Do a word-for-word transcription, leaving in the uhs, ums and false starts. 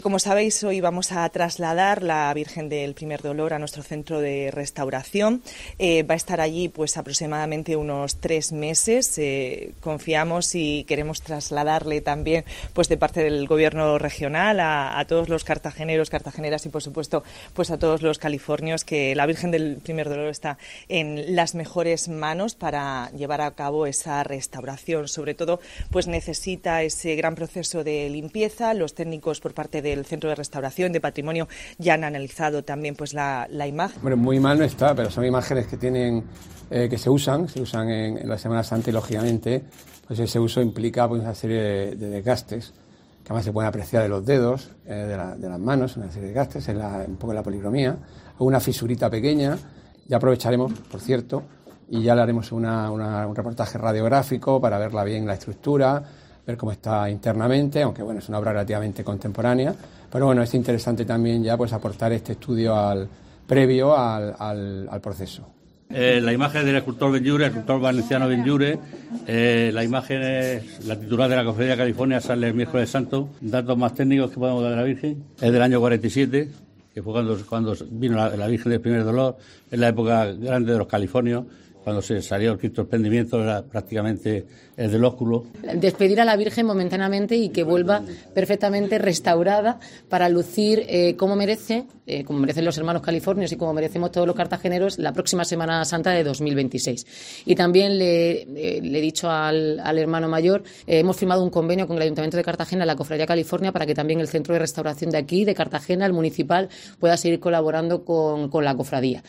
Como sabéis, hoy vamos a trasladar la Virgen del Primer Dolor a nuestro centro de restauración. Eh, va a estar allí pues aproximadamente unos tres meses. Eh, confiamos y queremos trasladarle también pues de parte del Gobierno regional a, a todos los cartageneros, cartageneras y por supuesto pues a todos los californios que la Virgen del Primer Dolor está en las mejores manos para llevar a cabo esa restauración. Sobre todo pues necesita ese gran proceso de limpieza. Los técnicos por parte de el Centro de Restauración de Patrimonio ya han analizado también pues la, la imagen. Bueno, muy mal no está, pero son imágenes que tienen eh, que se usan, se usan en, en la Semana Santa y lógicamente pues ese uso implica pues una serie de, de desgastes que además se pueden apreciar de los dedos, eh, de, la, de las manos, una serie de desgastes, en la, un poco en la policromía, una fisurita pequeña. Ya aprovecharemos, por cierto, y ya le haremos una, una, un reportaje radiográfico para verla bien la estructura, ver cómo está internamente, aunque bueno, es una obra relativamente contemporánea, pero bueno, es interesante también ya pues aportar este estudio al previo al, al, al proceso. Eh, la imagen del escultor Benlliure, el escultor valenciano Benlliure, eh, la imagen es la titular de la Cofradía de California, sale el miércoles santo. Datos más técnicos que podemos dar de la Virgen, es del año cuarenta y siete, que fue cuando, cuando vino la, la Virgen del Primer Dolor, en la época grande de los californios. Cuando se salió el Cristo Desprendimiento era prácticamente el del ósculo. Despedir a la Virgen momentáneamente y que vuelva perfectamente restaurada para lucir eh, como merece, eh, como merecen los hermanos californios y como merecemos todos los cartageneros la próxima Semana Santa de dos mil veintiséis. Y también le, eh, le he dicho al, al hermano mayor, eh, hemos firmado un convenio con el Ayuntamiento de Cartagena, la Cofradía California, para que también el Centro de Restauración de aquí, de Cartagena, el municipal, pueda seguir colaborando con, con la cofradía.